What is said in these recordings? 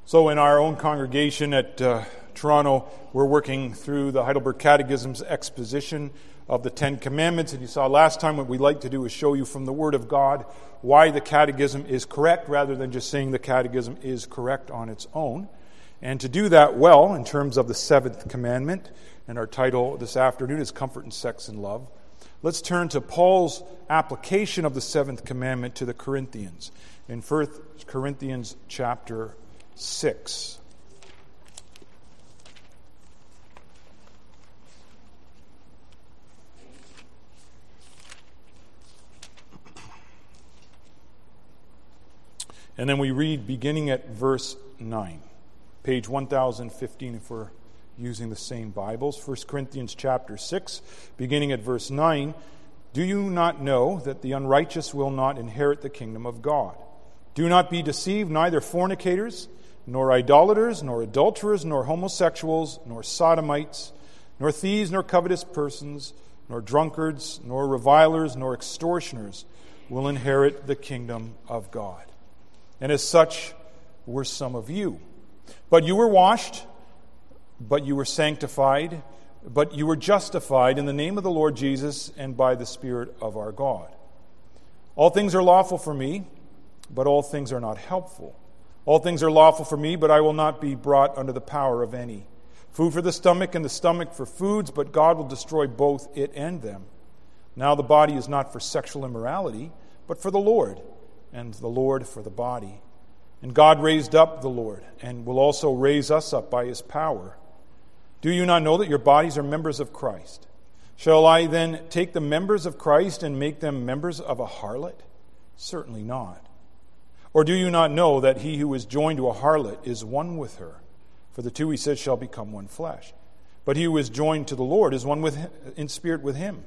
So in our own congregation at Toronto, we're working through the Heidelberg Catechism's exposition of the Ten Commandments. And you saw last time what we like to do is show you from the Word of God why the Catechism is correct, rather than just saying the Catechism is correct on its own. And to do that well in terms of the seventh commandment, and our title this afternoon is Comfort in Sex and Love, let's turn to Paul's application of the seventh commandment to the Corinthians in 1 Corinthians chapter 6. And then we read beginning at verse 9, page 1015 if we're using the same Bibles. 1 Corinthians chapter 6, beginning at verse 9. Do you not know that the unrighteous will not inherit the kingdom of God? Do not be deceived, neither fornicators, nor idolaters, nor adulterers, nor homosexuals, nor sodomites, nor thieves, nor covetous persons, nor drunkards, nor revilers, nor extortioners will inherit the kingdom of God. And as such were some of you. But you were washed, but you were sanctified, but you were justified in the name of the Lord Jesus and by the Spirit of our God. All things are lawful for me, but all things are not helpful. All things are lawful for me, but I will not be brought under the power of any. Food for the stomach and the stomach for foods, but God will destroy both it and them. Now the body is not for sexual immorality, but for the Lord, and the Lord for the body. And God raised up the Lord, and will also raise us up by his power. Do you not know that your bodies are members of Christ? Shall I then take the members of Christ and make them members of a harlot? Certainly not. Or do you not know that he who is joined to a harlot is one with her? For the two, he says, shall become one flesh. But he who is joined to the Lord is one in spirit with him.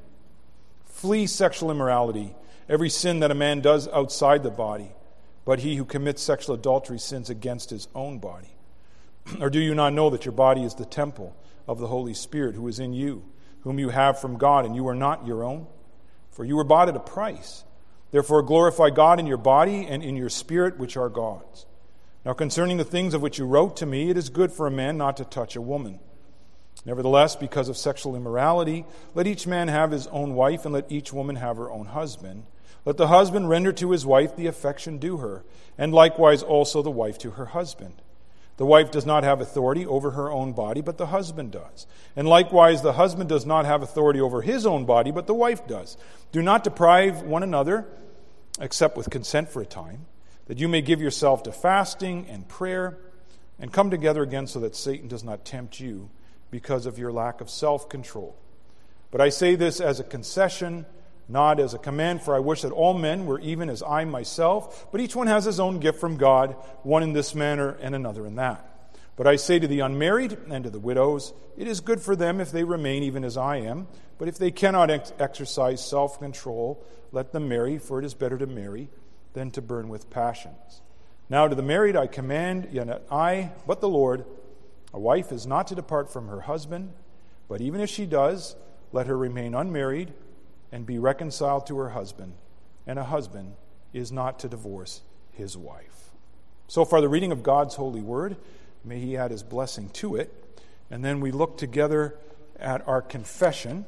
Flee sexual immorality, every sin that a man does outside the body. But he who commits sexual adultery sins against his own body. Or do you not know that your body is the temple of the Holy Spirit who is in you, whom you have from God, and you are not your own? For you were bought at a price. Therefore glorify God in your body and in your spirit, which are God's. Now concerning the things of which you wrote to me, it is good for a man not to touch a woman. Nevertheless, because of sexual immorality, let each man have his own wife, and let each woman have her own husband. Let the husband render to his wife the affection due her, and likewise also the wife to her husband. The wife does not have authority over her own body, but the husband does. And likewise the husband does not have authority over his own body, but the wife does. Do not deprive one another, except with consent for a time, that you may give yourself to fasting and prayer, and come together again so that Satan does not tempt you because of your lack of self-control. But I say this as a concession, not as a command, for I wish that all men were even as I myself, but each one has his own gift from God, one in this manner and another in that. But I say to the unmarried and to the widows, it is good for them if they remain even as I am, but if they cannot exercise self-control, let them marry, for it is better to marry than to burn with passions. Now to the married I command, yet not I, but the Lord, a wife is not to depart from her husband, but even if she does, let her remain unmarried, and be reconciled to her husband, and a husband is not to divorce his wife. So far the reading of God's holy word. May he add his blessing to it. And then we look together at our confession,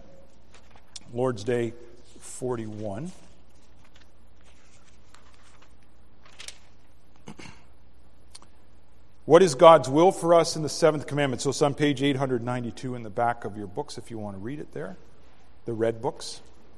Lord's Day 41. What is God's will for us in the seventh commandment? So it's on page 892 in the back of your books if you want to read it there, the red books.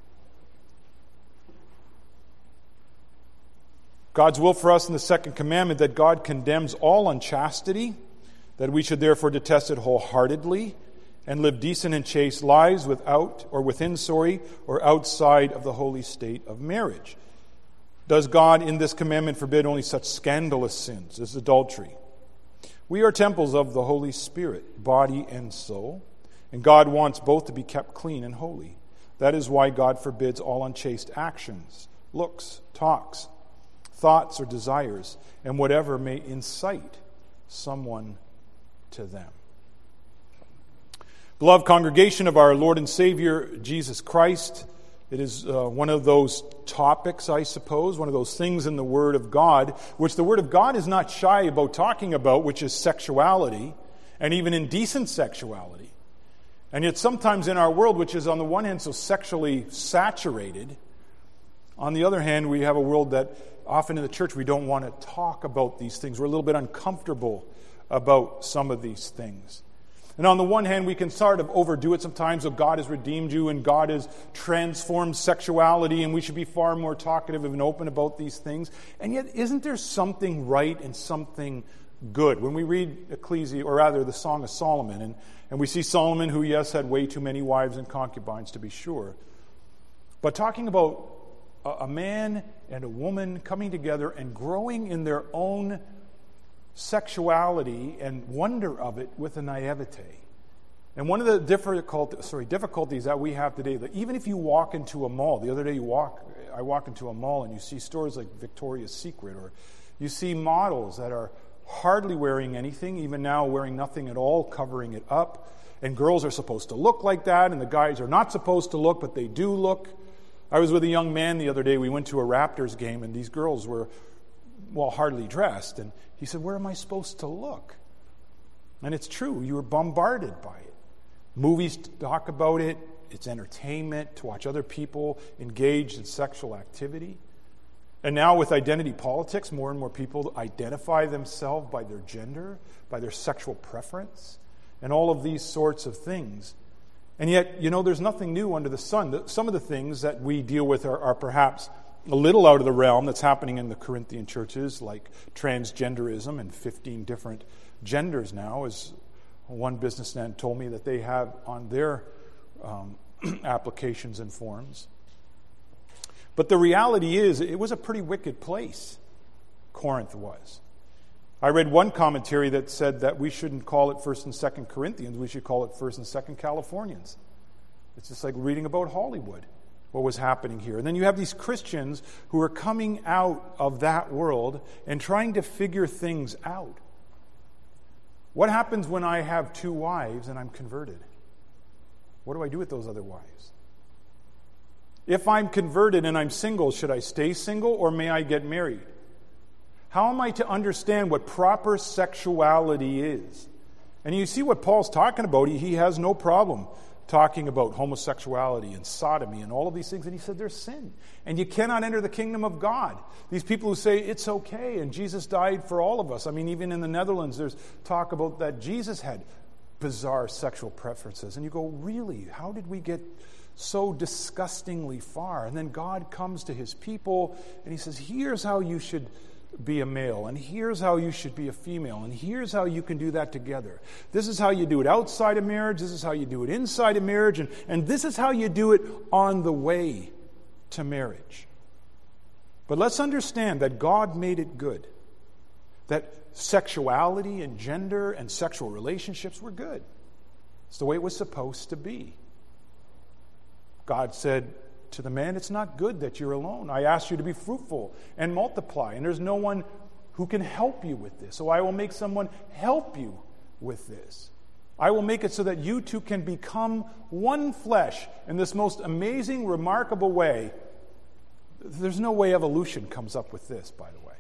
God's will for us in the second commandment, that God condemns all unchastity, that we should therefore detest it wholeheartedly, and live decent and chaste lives without or within, or outside of the holy state of marriage. Does God in this commandment forbid only such scandalous sins as adultery? We are temples of the Holy Spirit, body and soul, and God wants both to be kept clean and holy. That is why God forbids all unchaste actions, looks, talks, thoughts, or desires, and whatever may incite someone to them. Beloved congregation of our Lord and Savior, Jesus Christ, It is one of those topics, I suppose, one of those things in the Word of God, which the Word of God is not shy about talking about, which is sexuality, and even indecent sexuality. And yet sometimes in our world, which is on the one hand so sexually saturated, on the other hand, we have a world that often in the church we don't want to talk about these things. We're a little bit uncomfortable about some of these things. And on the one hand, we can sort of overdo it sometimes. So God has redeemed you and God has transformed sexuality and we should be far more talkative and open about these things. And yet, isn't there something right and something good? When we read the Song of Solomon, and we see Solomon, who, yes, had way too many wives and concubines, to be sure. But talking about a man and a woman coming together and growing in their own sexuality and wonder of it with a naivete. And one of the difficulties that we have today, that even if you walk into a mall, the other day I walked into a mall and you see stores like Victoria's Secret, or you see models that are hardly wearing anything, even now wearing nothing at all, covering it up. And girls are supposed to look like that, and the guys are not supposed to look, but they do look. I was with a young man the other day. We went to a Raptors game, and these girls were, hardly dressed. And he said, "Where am I supposed to look?" And it's true. You were bombarded by it. Movies talk about it. It's entertainment to watch other people engaged in sexual activity. And now with identity politics, more and more people identify themselves by their gender, by their sexual preference, and all of these sorts of things. And yet, there's nothing new under the sun. Some of the things that we deal with are perhaps a little out of the realm that's happening in the Corinthian churches, like transgenderism and 15 different genders now, as one businessman told me that they have on their applications and forms. But the reality is, it was a pretty wicked place, Corinth was. I read one commentary that said that we shouldn't call it 1st and 2nd Corinthians, we should call it 1st and 2nd Californians. It's just like reading about Hollywood, what was happening here. And then you have these Christians who are coming out of that world and trying to figure things out. What happens when I have 2 wives and I'm converted? What do I do with those other wives? If I'm converted and I'm single, should I stay single or may I get married? How am I to understand what proper sexuality is? And you see what Paul's talking about. He has no problem talking about homosexuality and sodomy and all of these things. And he said there's sin. And you cannot enter the kingdom of God. These people who say it's okay and Jesus died for all of us. I mean, even in the Netherlands, there's talk about that Jesus had bizarre sexual preferences. And you go, really? How did we get so disgustingly far? And then God comes to his people and he says, here's how you should be a male, and here's how you should be a female, and here's how you can do that together. This is how you do it outside of marriage, this is how you do it inside of marriage, and this is how you do it on the way to marriage. But let's understand that God made it good, that sexuality and gender and sexual relationships were good. It's the way it was supposed to be. God said to the man, it's not good that you're alone. I asked you to be fruitful and multiply, and there's no one who can help you with this. So I will make someone help you with this. I will make it so that you two can become one flesh in this most amazing, remarkable way. There's no way evolution comes up with this, by the way.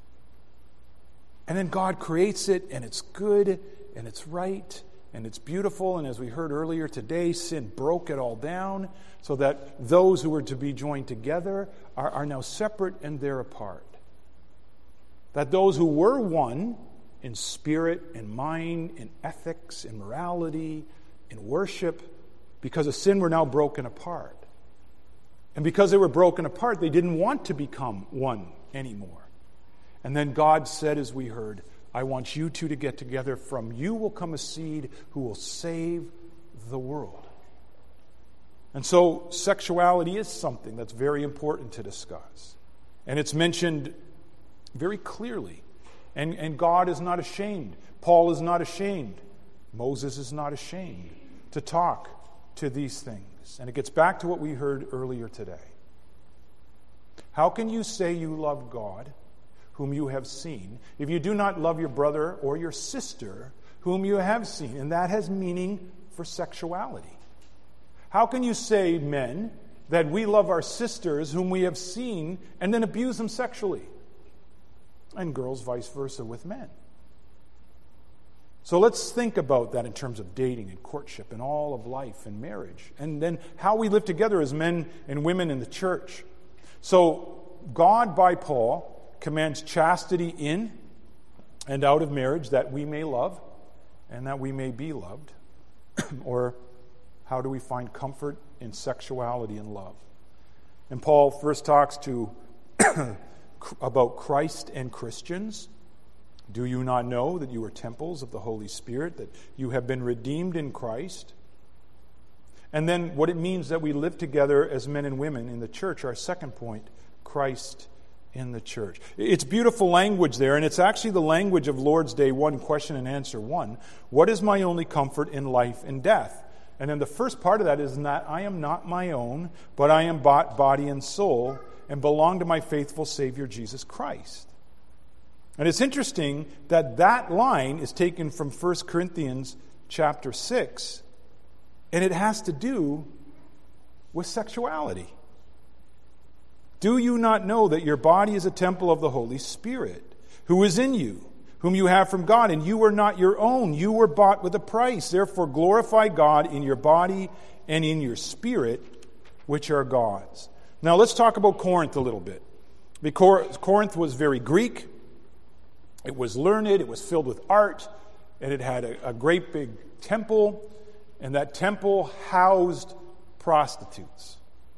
And then God creates it, and it's good, and it's right, and it's beautiful. And as we heard earlier today, sin broke it all down so that those who were to be joined together are now separate and they're apart. That those who were one in spirit, in mind, in ethics, in morality, in worship, because of sin were now broken apart. And because they were broken apart, they didn't want to become one anymore. And then God said, as we heard, I want you two to get together. From you will come a seed who will save the world. And so sexuality is something that's very important to discuss. And it's mentioned very clearly. And God is not ashamed. Paul is not ashamed. Moses is not ashamed to talk to these things. And it gets back to what we heard earlier today. How can you say you love God, whom you have seen, if you do not love your brother or your sister, whom you have seen? And that has meaning for sexuality. How can you say, men, that we love our sisters whom we have seen and then abuse them sexually. And girls vice versa with men. So let's think about that in terms of dating and courtship and all of life and marriage. And then how we live together as men and women in the church. So God, by Paul, commands chastity in and out of marriage that we may love and that we may be loved. Or how do we find comfort in sexuality and love? And Paul first talks about Christ and Christians. Do you not know that you are temples of the Holy Spirit, that you have been redeemed in Christ? And then what it means that we live together as men and women in the church, our second point, Christ in the church. It's beautiful language there, and it's actually the language of Lord's Day 1, question and answer 1. What is my only comfort in life and death? And then the first part of that is that I am not my own, but I am bought body and soul and belong to my faithful Savior Jesus Christ. And it's interesting that that line is taken from 1 Corinthians chapter 6, and it has to do with sexuality. Do you not know that your body is a temple of the Holy Spirit, who is in you, whom you have from God, and you are not your own? You were bought with a price. Therefore glorify God in your body and in your spirit, which are God's. Now let's talk about Corinth a little bit. Because Corinth was very Greek. It was learned, it was filled with art, and it had a great big temple, and that temple housed prostitutes.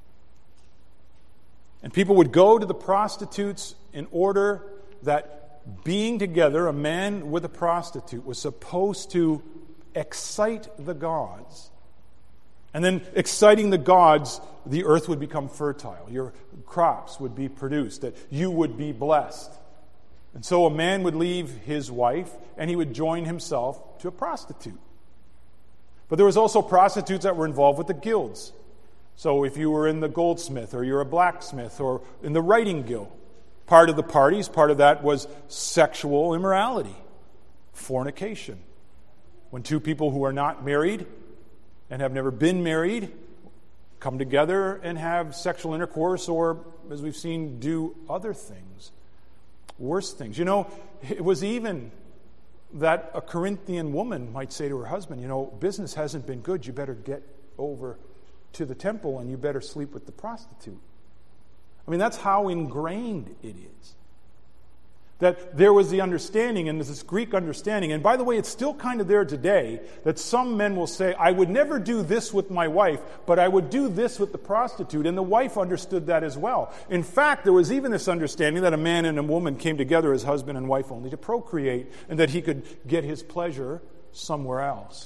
And people would go to the prostitutes in order that being together, a man with a prostitute, was supposed to excite the gods. And then exciting the gods, the earth would become fertile. Your crops would be produced, that you would be blessed. And so a man would leave his wife and he would join himself to a prostitute. But there was also prostitutes that were involved with the guilds. So if you were in the goldsmith or you're a blacksmith or in the writing guild, part of the parties, part of that was sexual immorality, fornication. When two people who are not married and have never been married come together and have sexual intercourse or, as we've seen, do other things. Worse things. You know, it was even that a Corinthian woman might say to her husband, you know, business hasn't been good. You better get over to the temple and you better sleep with the prostitute. I mean, that's how ingrained it is. That there was the understanding, and this Greek understanding, and by the way, it's still kind of there today, that some men will say, I would never do this with my wife, but I would do this with the prostitute, and the wife understood that as well. In fact, there was even this understanding that a man and a woman came together as husband and wife only to procreate, and that he could get his pleasure somewhere else.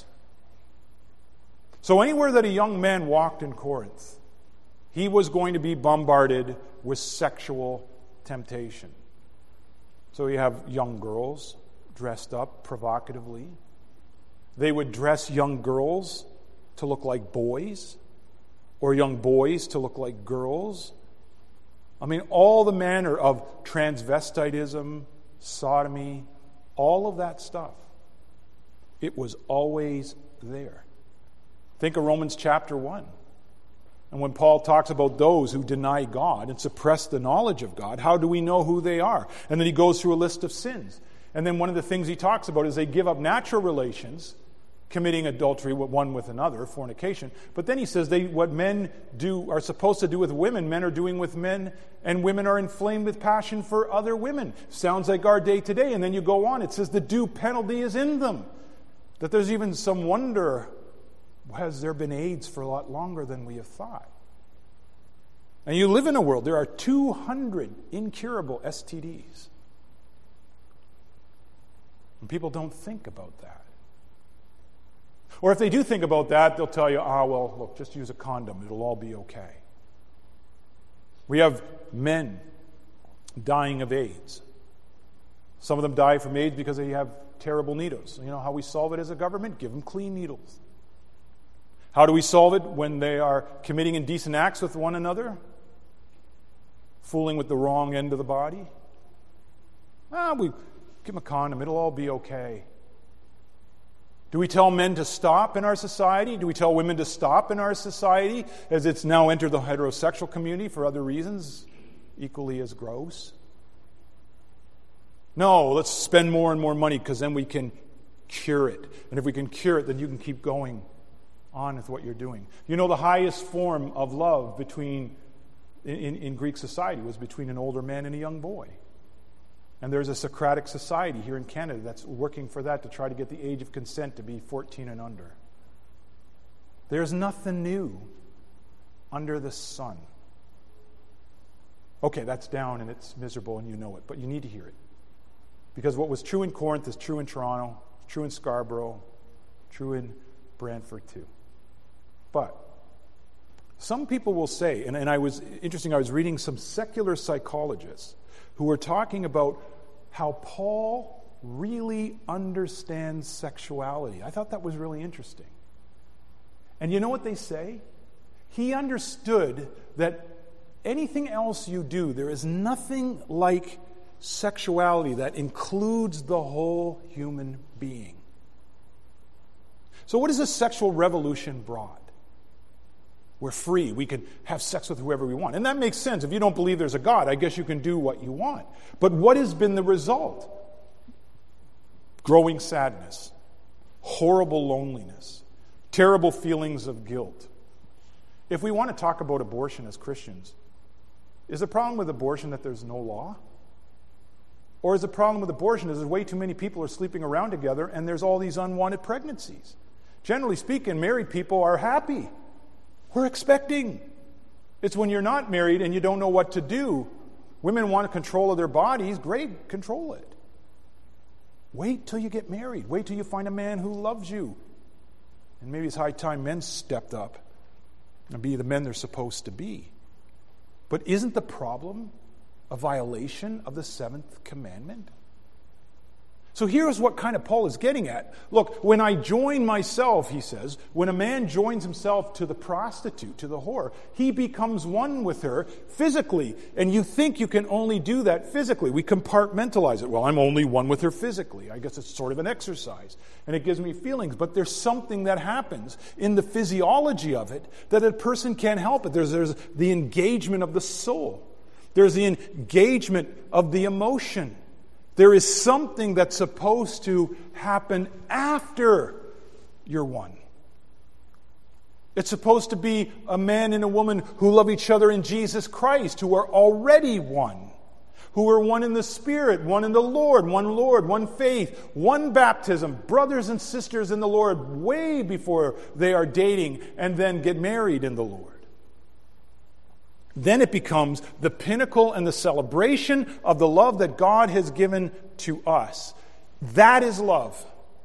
So anywhere that a young man walked in Corinth, he was going to be bombarded with sexual temptation. So you have young girls dressed up provocatively. They would dress young girls to look like boys, or young boys to look like girls. I mean, all the manner of transvestitism, sodomy, all of that stuff. It was always there. Think of Romans chapter 1. And when Paul talks about those who deny God and suppress the knowledge of God, how do we know who they are? And then he goes through a list of sins. And then one of the things he talks about is they give up natural relations, committing adultery one with another, fornication. But then he says what men are supposed to do with women, men are doing with men, and women are inflamed with passion for other women. Sounds like our day today. And then you go on, it says the due penalty is in them. That there's even some wonder, has there been AIDS for a lot longer than we have thought? And you live in a world, there are 200 incurable STDs. And people don't think about that. Or if they do think about that, they'll tell you, well, look, just use a condom. It'll all be okay. We have men dying of AIDS. Some of them die from AIDS because they have terrible needles. You know how we solve it as a government? Give them clean needles. How do we solve it when they are committing indecent acts with one another? Fooling with the wrong end of the body? We give them a condom. It'll all be okay. Do we tell men to stop in our society? Do we tell women to stop in our society as it's now entered the heterosexual community for other reasons equally as gross? No, let's spend more and more money because then we can cure it. And if we can cure it, then you can keep going on with what you're doing. You know, the highest form of love in Greek society was between an older man and a young boy. And there's a Socratic society here in Canada that's working for that to try to get the age of consent to be 14 and under. There's nothing new under the sun. Okay, that's down and it's miserable and you know it, but you need to hear it. Because what was true in Corinth is true in Toronto, true in Scarborough, true in Brantford too. But some people will say, and I was reading some secular psychologists who were talking about how Paul really understands sexuality. I thought that was really interesting. And you know what they say? He understood that anything else you do, there is nothing like sexuality that includes the whole human being. So what has the sexual revolution brought? We're free. We can have sex with whoever we want. And that makes sense. If you don't believe there's a God, I guess you can do what you want. But what has been the result? Growing sadness, horrible loneliness, terrible feelings of guilt. If we want to talk about abortion as Christians, is the problem with abortion that there's no law? Or is the problem with abortion is that way too many people are sleeping around together and there's all these unwanted pregnancies? Generally speaking, married people are happy. We're expecting. It's when you're not married and you don't know what to do. Women want control of their bodies. Great, control it. Wait till you get married. Wait till you find a man who loves you. And maybe it's high time men stepped up and be the men they're supposed to be. But isn't the problem a violation of the seventh commandment? So here's what kind of Paul is getting at. Look, when I join myself, he says, when a man joins himself to the prostitute, to the whore, he becomes one with her physically. And you think you can only do that physically. We compartmentalize it. Well, I'm only one with her physically. I guess it's sort of an exercise. And it gives me feelings. But there's something that happens in the physiology of it that a person can't help it. There's the engagement of the soul. There's the engagement of the emotion. There is something that's supposed to happen after you're one. It's supposed to be a man and a woman who love each other in Jesus Christ, who are already one, who are one in the Spirit, one in the Lord, one faith, one baptism, brothers and sisters in the Lord way before they are dating and then get married in the Lord. Then it becomes the pinnacle and the celebration of the love that God has given to us. That is love.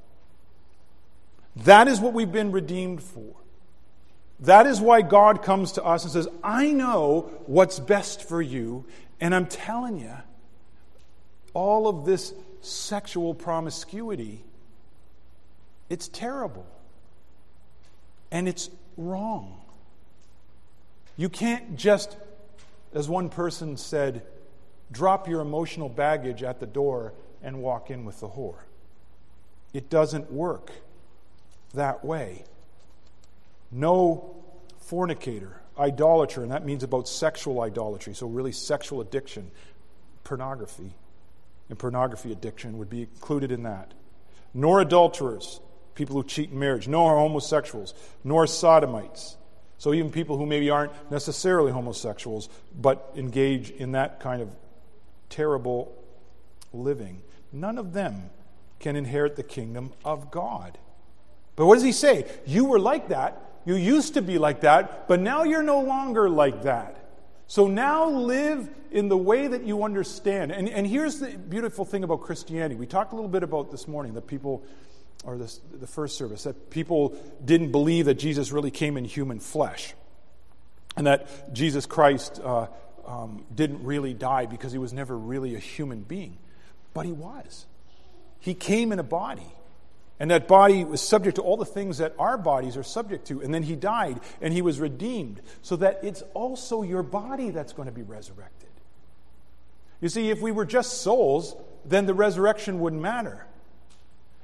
That is what we've been redeemed for. That is why God comes to us and says, I know what's best for you, and I'm telling you, all of this sexual promiscuity, it's terrible. And it's wrong. You can't just, as one person said, drop your emotional baggage at the door and walk in with the whore. It doesn't work that way. No fornicator, idolater, and that means about sexual idolatry, so really sexual addiction, pornography, and pornography addiction would be included in that. Nor adulterers, people who cheat in marriage, nor homosexuals, nor sodomites. So even people who maybe aren't necessarily homosexuals, but engage in that kind of terrible living, none of them can inherit the kingdom of God. But what does he say? You were like that. You used to be like that, but now you're no longer like that. So now live in the way that you understand. And here's the beautiful thing about Christianity. We talked a little bit about this morning that people, or the first service, that people didn't believe that Jesus really came in human flesh. And that Jesus Christ didn't really die because he was never really a human being. But he was. He came in a body. And that body was subject to all the things that our bodies are subject to. And then he died and he was redeemed. So that it's also your body that's going to be resurrected. You see, if we were just souls, then the resurrection wouldn't matter.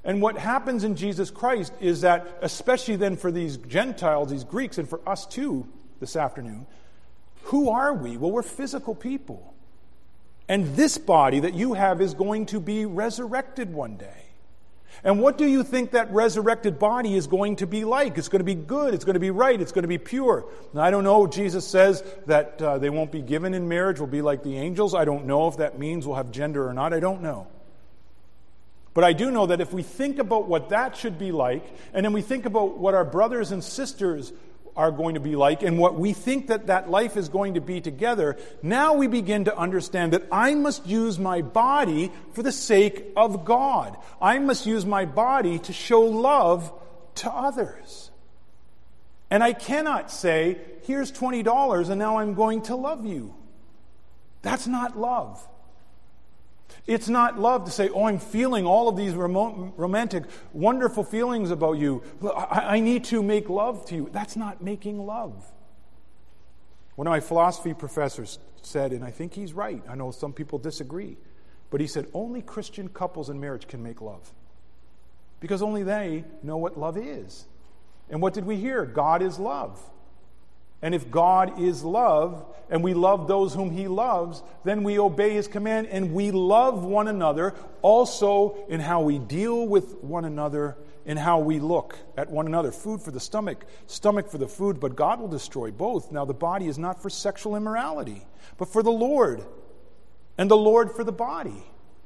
And what happens in Jesus Christ is that, especially then for these Gentiles, these Greeks, and for us too this afternoon, who are we? Well, we're physical people. And this body that you have is going to be resurrected one day. And what do you think that resurrected body is going to be like? It's going to be good. It's going to be right. It's going to be pure. Now, I don't know. Jesus says that they won't be given in marriage. We'll be like the angels. I don't know if that means we'll have gender or not. I don't know. But I do know that if we think about what that should be like, and then we think about what our brothers and sisters are going to be like, and what we think that life is going to be together, now we begin to understand that I must use my body for the sake of God. I must use my body to show love to others. And I cannot say, here's $20 and now I'm going to love you. That's not love. It's not love to say, oh, I'm feeling all of these romantic, wonderful feelings about you. I need to make love to you. That's not making love. One of my philosophy professors said, and I think he's right, I know some people disagree, but he said, only Christian couples in marriage can make love. Because only they know what love is. And what did we hear? God is love. And if God is love, and we love those whom He loves, then we obey His command, and we love one another also in how we deal with one another, in how we look at one another. Food for the stomach, stomach for the food, but God will destroy both. Now the body is not for sexual immorality, but for the Lord, and the Lord for the body.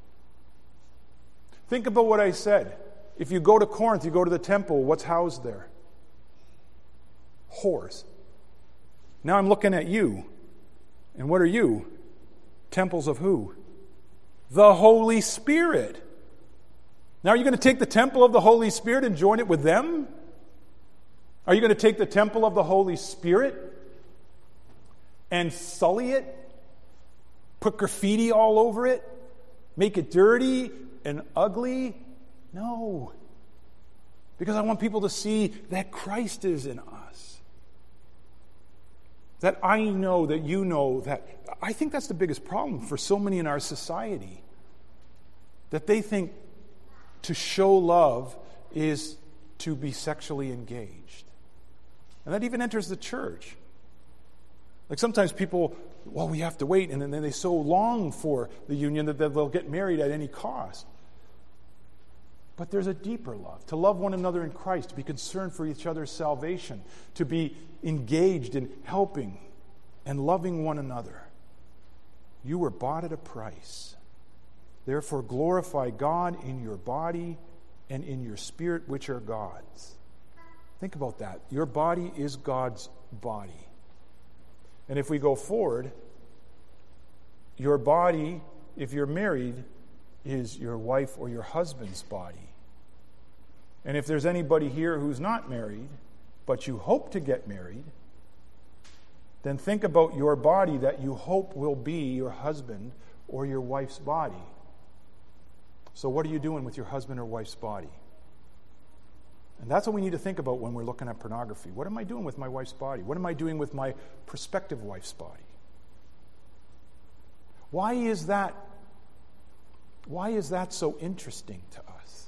Think about what I said. If you go to Corinth, you go to the temple, what's housed there? Whores. Now I'm looking at you. And what are you? Temples of who? The Holy Spirit. Now are you going to take the temple of the Holy Spirit and join it with them? Are you going to take the temple of the Holy Spirit and sully it? Put graffiti all over it? Make it dirty and ugly? No. Because I want people to see that Christ is in us. That I know, that you know, that I think that's the biggest problem for so many in our society. That they think to show love is to be sexually engaged. And that even enters the church. Like sometimes people, well, we have to wait, and then they so long for the union that they'll get married at any cost. But there's a deeper love, to love one another in Christ, to be concerned for each other's salvation, to be engaged in helping and loving one another. You were bought at a price. Therefore, glorify God in your body and in your spirit, which are God's. Think about that. Your body is God's body. And if we go forward, your body, if you're married, is your wife or your husband's body. And if there's anybody here who's not married, but you hope to get married, then think about your body that you hope will be your husband or your wife's body. So what are you doing with your husband or wife's body? And that's what we need to think about when we're looking at pornography. What am I doing with my wife's body? What am I doing with my prospective wife's body? Why is that so interesting to us?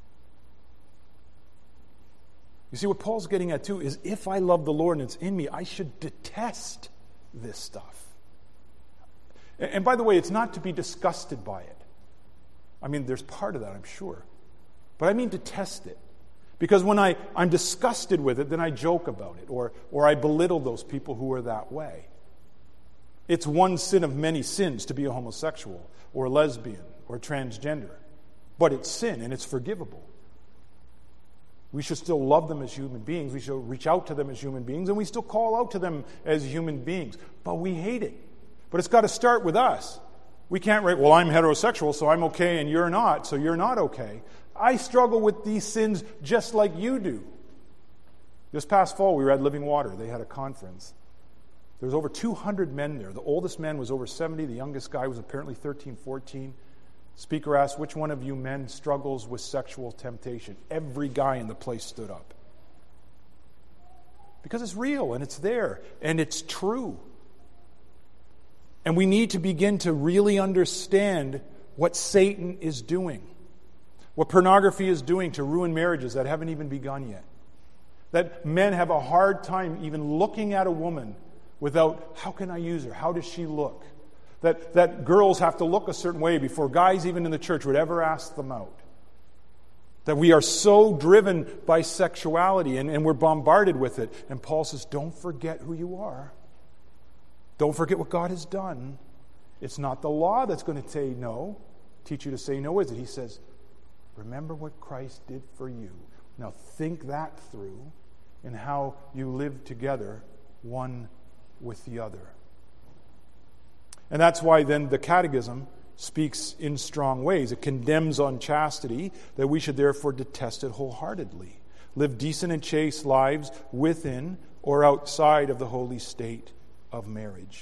You see, what Paul's getting at too is if I love the Lord and it's in me, I should detest this stuff. And by the way, it's not to be disgusted by it. I mean, there's part of that, I'm sure. But I mean detest it. Because when I'm disgusted with it, then I joke about it or I belittle those people who are that way. It's one sin of many sins to be a homosexual or a lesbian or transgender. But it's sin and it's forgivable. We should still love them as human beings. We should reach out to them as human beings. And we still call out to them as human beings. But we hate it. But it's got to start with us. We can't write, well, I'm heterosexual, so I'm okay, and you're not, so you're not okay. I struggle with these sins just like you do. This past fall, we were at Living Water. They had a conference. There was over 200 men there. The oldest man was over 70. The youngest guy was apparently 13, 14. Speaker asked, which one of you men struggles with sexual temptation? Every guy in the place stood up. Because it's real, and it's there, and it's true. And we need to begin to really understand what Satan is doing. What pornography is doing to ruin marriages that haven't even begun yet. That men have a hard time even looking at a woman without, how can I use her? How does she look? That girls have to look a certain way before guys, even in the church, would ever ask them out. That we are so driven by sexuality and we're bombarded with it. And Paul says, don't forget who you are. Don't forget what God has done. It's not the law that's going to say no, teach you to say no, is it? He says, remember what Christ did for you. Now think that through in how you live together, one with the other. And that's why then the Catechism speaks in strong ways. It condemns unchastity, that we should therefore detest it wholeheartedly. Live decent and chaste lives within or outside of the holy state of marriage.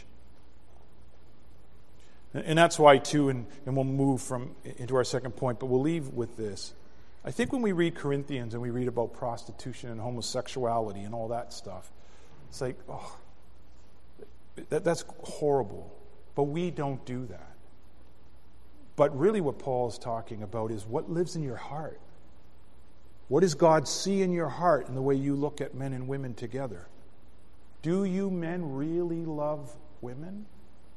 And that's why, too, and we'll move into our second point, but we'll leave with this. I think when we read Corinthians and we read about prostitution and homosexuality and all that stuff, it's like, oh, that's horrible. But we don't do that. But really what Paul is talking about is what lives in your heart. What does God see in your heart in the way you look at men and women together? Do you men really love women?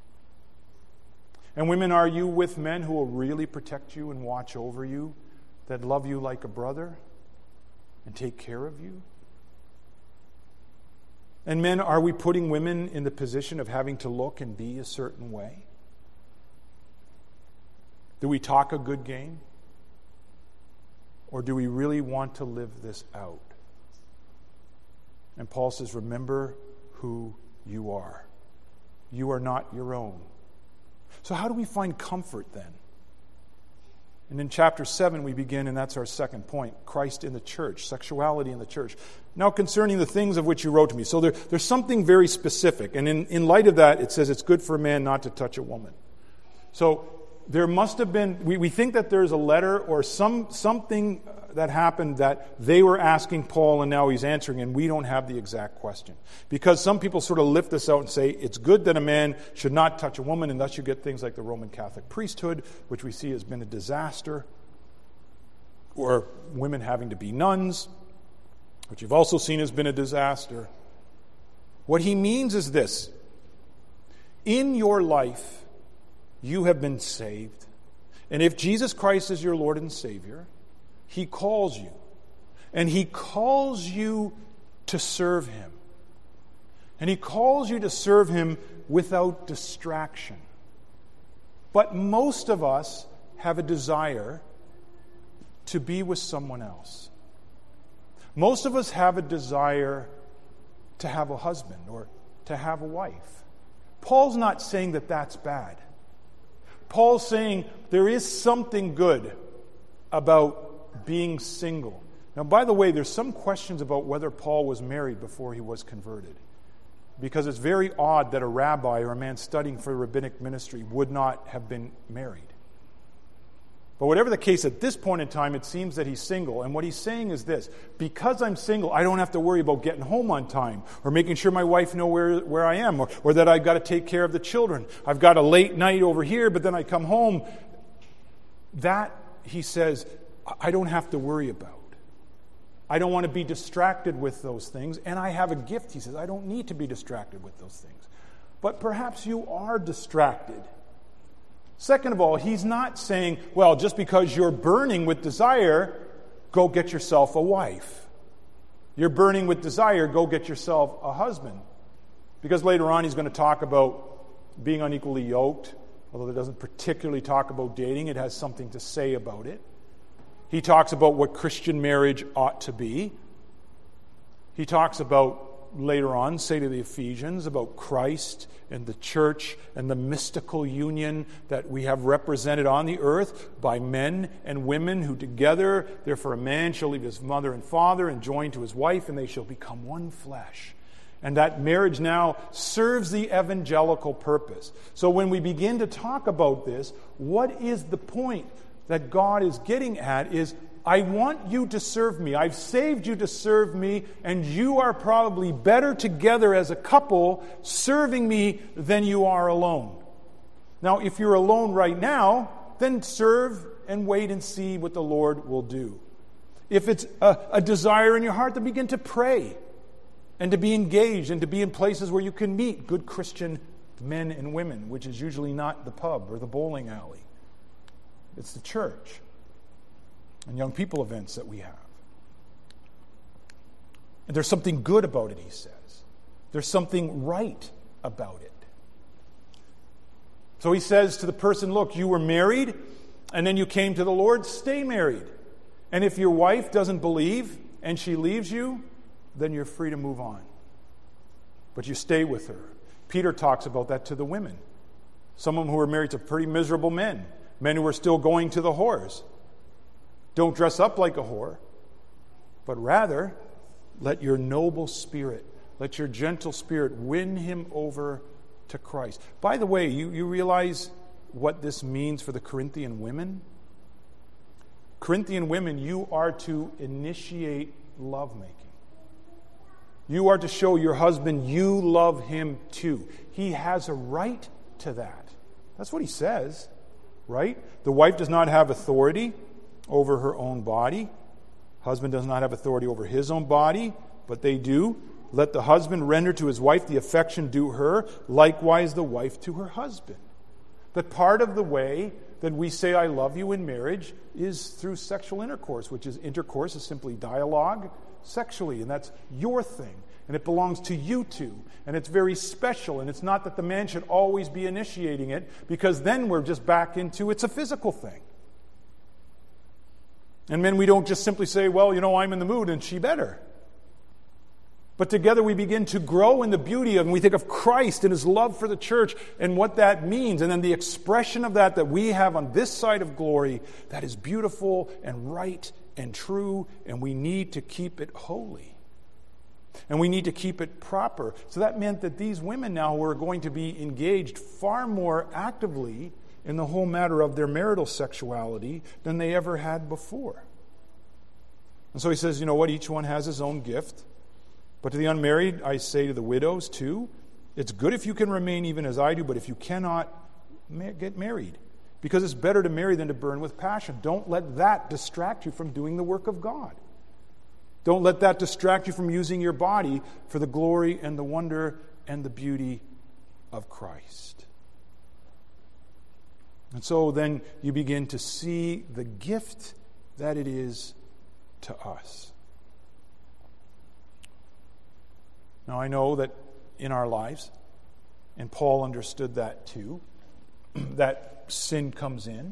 And women, are you with men who will really protect you and watch over you, that love you like a brother and take care of you? And men, are we putting women in the position of having to look and be a certain way? Do we talk a good game? Or do we really want to live this out? And Paul says, remember who you are. You are not your own. So how do we find comfort then? And in chapter 7 we begin, and that's our second point, Christ in the church, sexuality in the church. Now concerning the things of which you wrote to me. So there's something very specific. And in light of that, it says it's good for a man not to touch a woman. So there must have been, we think that there's a letter or something that happened that they were asking Paul and now he's answering, and we don't have the exact question. Because some people sort of lift this out and say it's good that a man should not touch a woman, and thus you get things like the Roman Catholic priesthood, which we see has been a disaster, or women having to be nuns, which you've also seen has been a disaster. What he means is this: in your life, you have been saved. And if Jesus Christ is your Lord and Savior, He calls you. And He calls you to serve Him. And He calls you to serve Him without distraction. But most of us have a desire to be with someone else. Most of us have a desire to have a husband or to have a wife. Paul's not saying that that's bad. Paul's saying there is something good about being single. Now, by the way, there's some questions about whether Paul was married before he was converted. Because it's very odd that a rabbi or a man studying for rabbinic ministry would not have been married. But whatever the case, at this point in time, it seems that he's single. And what he's saying is this: because I'm single, I don't have to worry about getting home on time or making sure my wife knows where I am or that I've got to take care of the children. I've got a late night over here, but then I come home. That, he says, I don't have to worry about. I don't want to be distracted with those things. And I have a gift, he says. I don't need to be distracted with those things. But perhaps you are distracted. Second of all, he's not saying, well, just because you're burning with desire, go get yourself a wife. You're burning with desire, go get yourself a husband. Because later on he's going to talk about being unequally yoked, although it doesn't particularly talk about dating. It has something to say about it. He talks about what Christian marriage ought to be. He talks about, later on, say to the Ephesians, about Christ and the church and the mystical union that we have represented on the earth by men and women who together, therefore a man shall leave his mother and father and join to his wife, and they shall become one flesh. And that marriage now serves the evangelical purpose. So when we begin to talk about this, what is the point that God is getting at is, I want you to serve me. I've saved you to serve me, and you are probably better together as a couple serving me than you are alone. Now, if you're alone right now, then serve and wait and see what the Lord will do. If it's a desire in your heart, then begin to pray and to be engaged and to be in places where you can meet good Christian men and women, which is usually not the pub or the bowling alley. It's the church and young people events that we have. And there's something good about it, he says. There's something right about it. So he says to the person, look, you were married and then you came to the Lord, stay married. And if your wife doesn't believe and she leaves you, then you're free to move on. But you stay with her. Peter talks about that to the women. Some of them who are married to pretty miserable men who are still going to the whores. Don't dress up like a whore, but rather let your noble spirit, let your gentle spirit win him over to Christ. By the way, you realize what this means for the Corinthian women? Corinthian women, you are to initiate lovemaking. You are to show your husband you love him too. He has a right to that. That's what he says, right? The wife does not have authority over her own body. Husband does not have authority over his own body, but they do. Let the husband render to his wife the affection due her, likewise the wife to her husband. That part of the way that we say I love you in marriage is through sexual intercourse, which is intercourse is simply dialogue sexually, and that's your thing, and it belongs to you two, and it's very special, and it's not that the man should always be initiating it, because then we're just back into it's a physical thing. And men, we don't just simply say, well, I'm in the mood and she better. But together we begin to grow in the beauty of, and we think of Christ and his love for the church and what that means. And then the expression of that we have on this side of glory, that is beautiful and right and true, and we need to keep it holy. And we need to keep it proper. So that meant that these women now were going to be engaged far more actively in the whole matter of their marital sexuality than they ever had before. And so he says, each one has his own gift. But to the unmarried, I say to the widows too, it's good if you can remain even as I do, but if you cannot, get married. Because it's better to marry than to burn with passion. Don't let that distract you from doing the work of God. Don't let that distract you from using your body for the glory and the wonder and the beauty of Christ. And so then you begin to see the gift that it is to us. Now, I know that in our lives, and Paul understood that too, that sin comes in,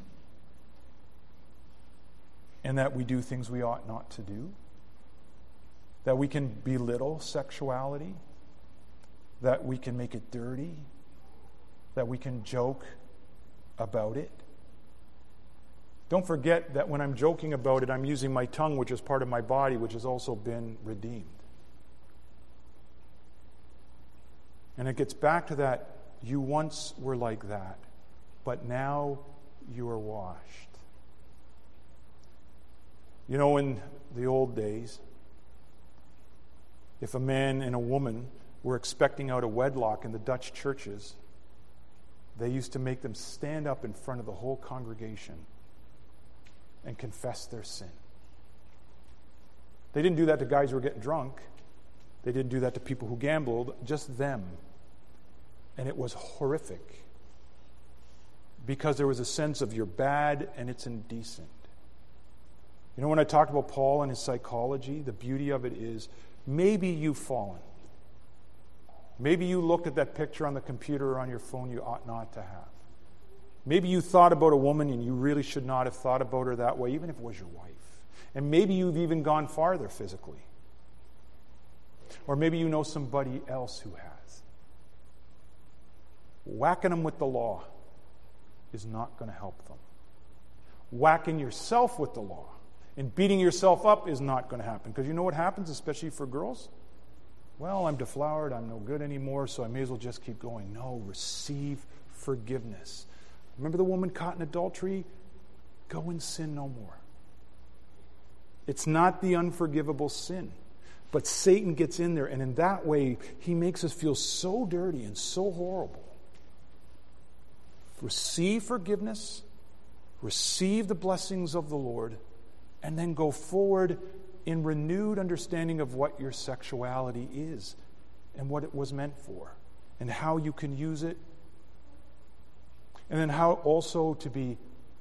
and that we do things we ought not to do, that we can belittle sexuality, that we can make it dirty, that we can joke about it. Don't forget that when I'm joking about it, I'm using my tongue, which is part of my body, which has also been redeemed. And it gets back to that, you once were like that, but now you are washed. In the old days, if a man and a woman were expecting out of wedlock in the Dutch churches, they used to make them stand up in front of the whole congregation and confess their sin. They didn't do that to guys who were getting drunk. They didn't do that to people who gambled, just them. And it was horrific because there was a sense of you're bad and it's indecent. When I talked about Paul and his psychology, the beauty of it is maybe you've fallen. Maybe you looked at that picture on the computer or on your phone you ought not to have. Maybe you thought about a woman and you really should not have thought about her that way, even if it was your wife. And maybe you've even gone farther physically. Or maybe you know somebody else who has. Whacking them with the law is not going to help them. Whacking yourself with the law and beating yourself up is not going to happen. Because you know what happens, especially for girls? Well, I'm deflowered, I'm no good anymore, so I may as well just keep going. No, receive forgiveness. Remember the woman caught in adultery? Go and sin no more. It's not the unforgivable sin. But Satan gets in there, and in that way, he makes us feel so dirty and so horrible. Receive forgiveness. receive the blessings of the Lord, and then go forward in renewed understanding of what your sexuality is and what it was meant for and how you can use it. And then how also to be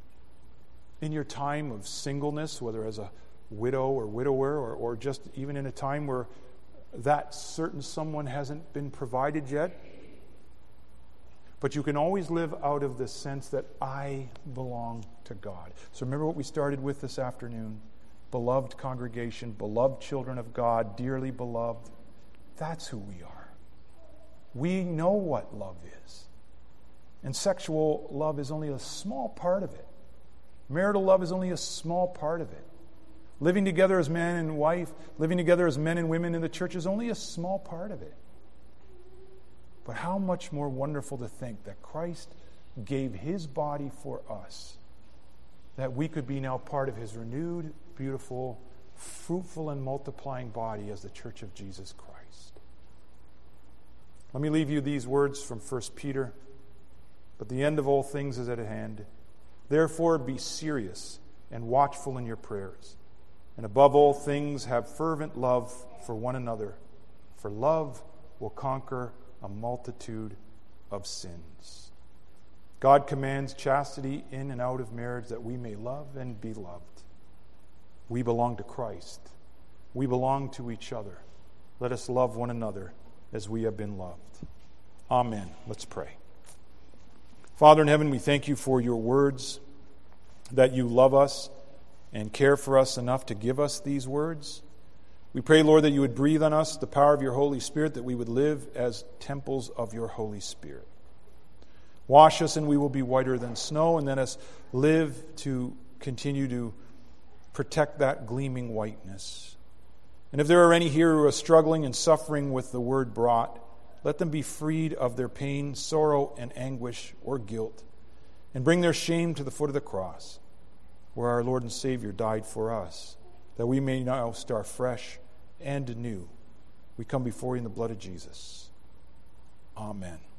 in your time of singleness, whether as a widow or widower or just even in a time where that certain someone hasn't been provided yet. But you can always live out of the sense that I belong to God. So remember what we started with this afternoon. Beloved congregation, beloved children of God, dearly beloved. That's who we are. We know what love is. And sexual love is only a small part of it. Marital love is only a small part of it. Living together as man and wife, living together as men and women in the church is only a small part of it. But how much more wonderful to think that Christ gave his body for us, that we could be now part of his renewed, beautiful, fruitful, and multiplying body as the church of Jesus Christ. Let me leave you these words from 1 Peter. But the end of all things is at hand. Therefore, be serious and watchful in your prayers. And above all things, have fervent love for one another, for love will conquer a multitude of sins. God commands chastity in and out of marriage that we may love and be loved. We belong to Christ. We belong to each other. Let us love one another as we have been loved. Amen. Let's pray. Father in heaven, we thank you for your words, that you love us and care for us enough to give us these words. We pray, Lord, that you would breathe on us the power of your Holy Spirit, that we would live as temples of your Holy Spirit. Wash us and we will be whiter than snow, and let us live to continue to protect that gleaming whiteness. And if there are any here who are struggling and suffering with the word brought, let them be freed of their pain, sorrow, and anguish or guilt, and bring their shame to the foot of the cross, where our Lord and Savior died for us, that we may now start fresh and anew. We come before you in the blood of Jesus. Amen.